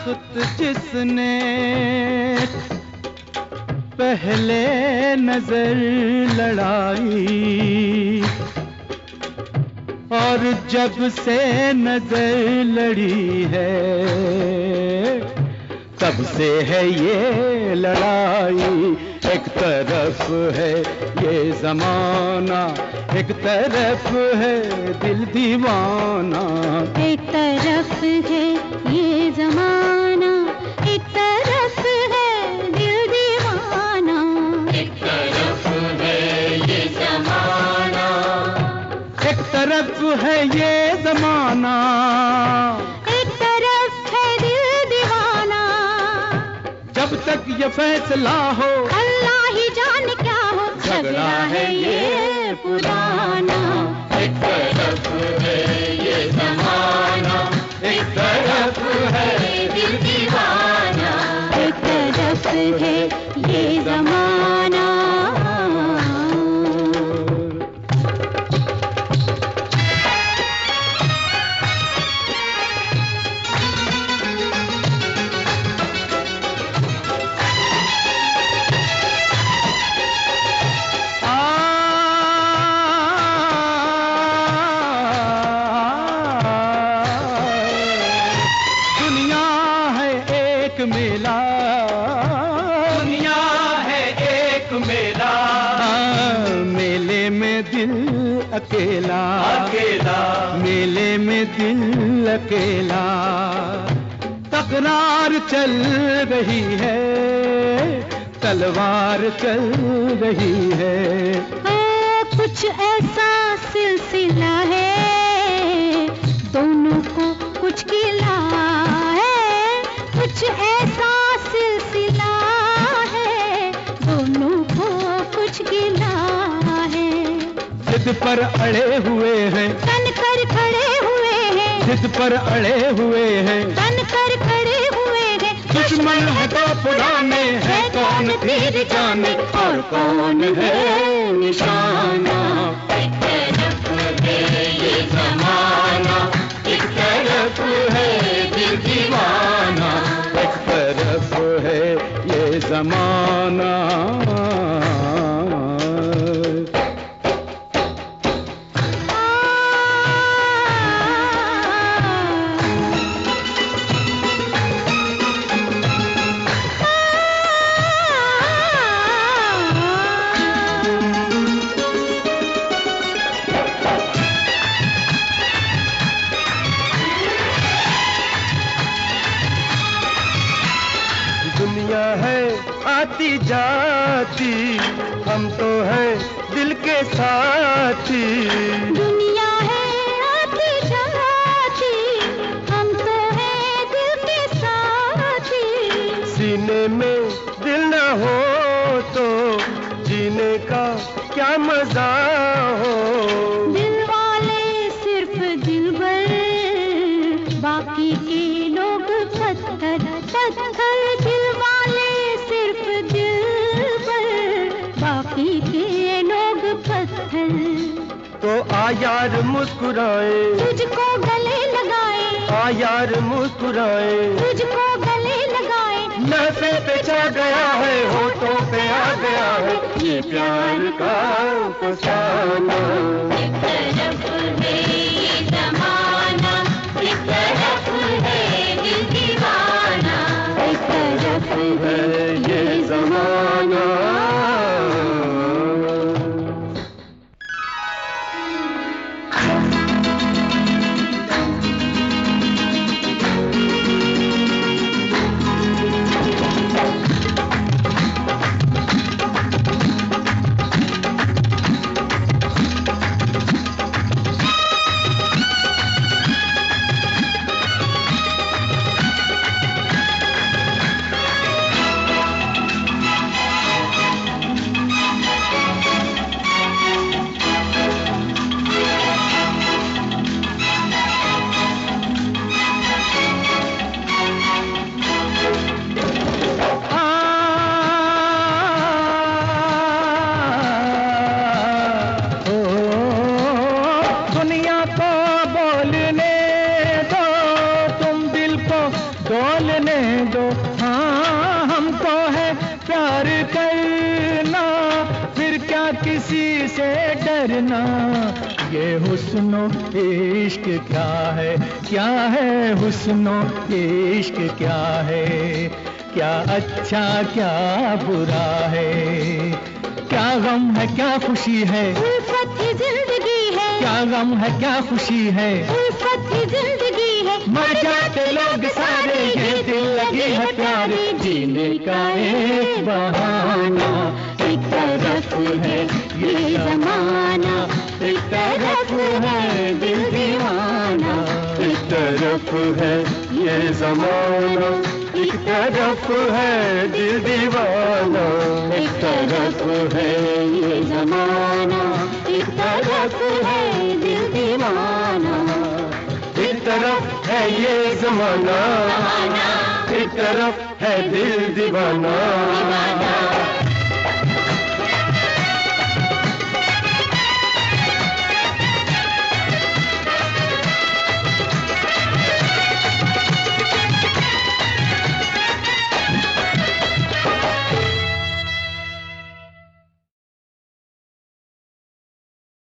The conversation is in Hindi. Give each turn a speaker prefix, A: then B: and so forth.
A: वक्त जिसने पहले नजर लड़ाई और जब से नजर लड़ी है तब से है ये लड़ाई। एक तरफ है ये जमाना, एक तरफ है दिल दीवाना।
B: एक तरफ है ये जमाना, एक तरफ है दिल दीवाना।
C: एक तरफ है ये जमाना,
A: एक तरफ है ये जमाना,
B: एक तरफ है दिल दीवाना।
A: जब तक ये फैसला हो
B: अल्लाह ही जाने क्या हो,
A: झगड़ा है ये पुराना।
C: एक तरफ है ये जमाना, एक तरफ है दिल दीवाना।
B: एक तरफ है ये जमाना।
A: मेला,
C: दुनिया है एक मेला,
A: मेले में दिल अकेला,
C: अकेला
A: मेले में दिल अकेला। तकरार चल रही है, तलवार चल रही है।
B: कुछ ऐसा सिलसिला है, दोनों को कुछ गिला है। कुछ ऐसा सिलसिला है, दोनों को कुछ गिला है।
A: जिद पर अड़े हुए हैं,
B: तन कर खड़े हुए हैं।
A: जिद पर अड़े हुए हैं,
B: तन कर खड़े हुए हैं।
A: दुश्मन है तो पुराने हैं, कौन तीर जाने और कौन है निशाना।
C: एक तरफ है ये जमाना, एक तरफ है दिल दीवाना।
A: एक तरफ है ये जमाना, दुनिया है आती जाती, हम तो हैं दिल के साथी।
B: दुनिया है आती जाती, हम तो हैं दिल के साथी।
A: सीने में दिल न हो तो जीने का क्या मजा हो।
B: दिल वाले सिर्फ दिलबर, बाकी के लोग पत्थर पत्थर। दिल वाले सिर्फ दिलबर, बाकी के लोग पत्थर।
A: तो आ यार मुस्कुराए,
B: तुझको गले लगाए,
A: आ यार मुस्कुराए।
B: तुझको गले लगाए।
A: लहज़े पे छा गया है, होठों पे आ गया है ये प्यार का फसाना।
C: एक तरफ है ये जमाना, एक तरफ है दिल दीवाना।
B: एक तरफ
A: है ये जमाना। प्यार करना, फिर क्या किसी से डरना। ये हुस्नो इश्क क्या है, क्या है हुस्नो इश्क क्या है, क्या अच्छा क्या बुरा है, क्या गम है क्या खुशी है,
B: उल्फत ही जिंदगी है,
A: क्या गम है क्या खुशी है,
B: उल्फत ही जिंदगी है।
A: मर जाते लोग सारे, ये दिल लगी है प्यारे, जीने का एक बहाना। एक तरफ है ये जमाना, एक तरफ है दिल दीवाना। एक तरफ है ये जमाना, एक तरफ है दिल दीवाना। एक तरफ है ये जमाना, एक तरफ है दिल दीवाना। एक तरफ है ये जमाना, एक तरफ है दिल दीवाना।